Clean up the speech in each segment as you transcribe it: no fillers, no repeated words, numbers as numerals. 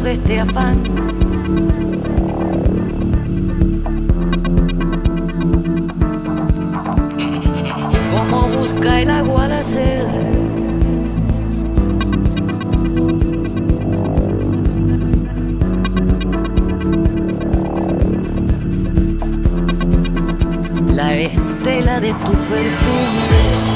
de este afán. Como busca el agua la sed, la estela de tu perfume.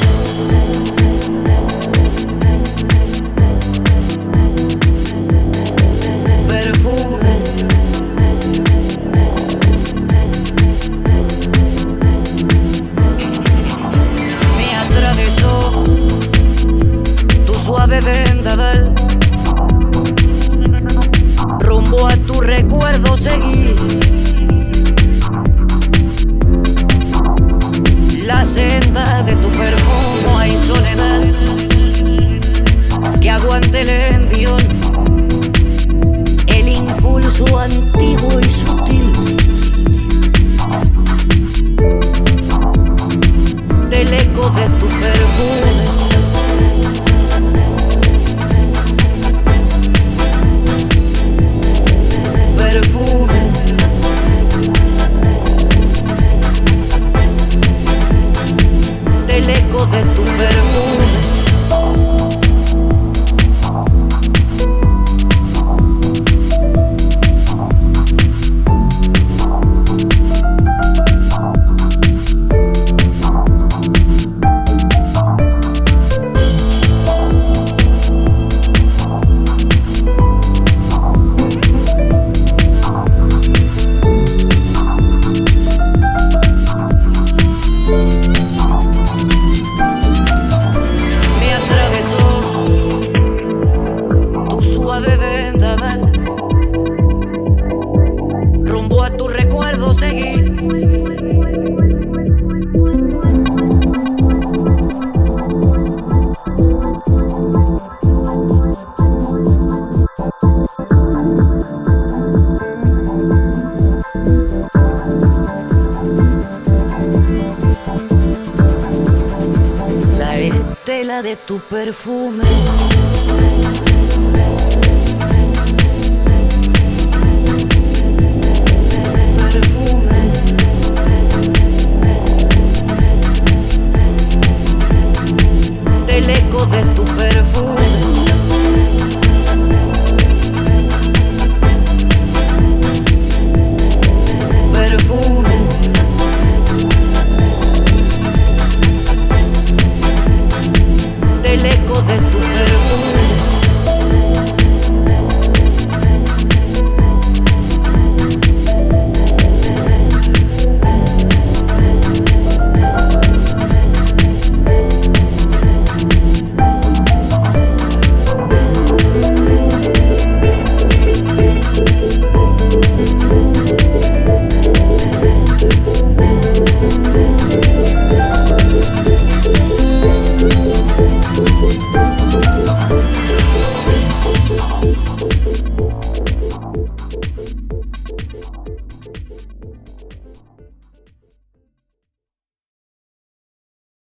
Suave vendaval, rumbo a tu recuerdo seguí. La senda de tu perfume, no hay soledad que aguante el envión, el impulso antiguo y sutil del eco de tu perfume. El eco de tu perfume. Rumbo a tu recuerdo seguí. La estela de tu perfume.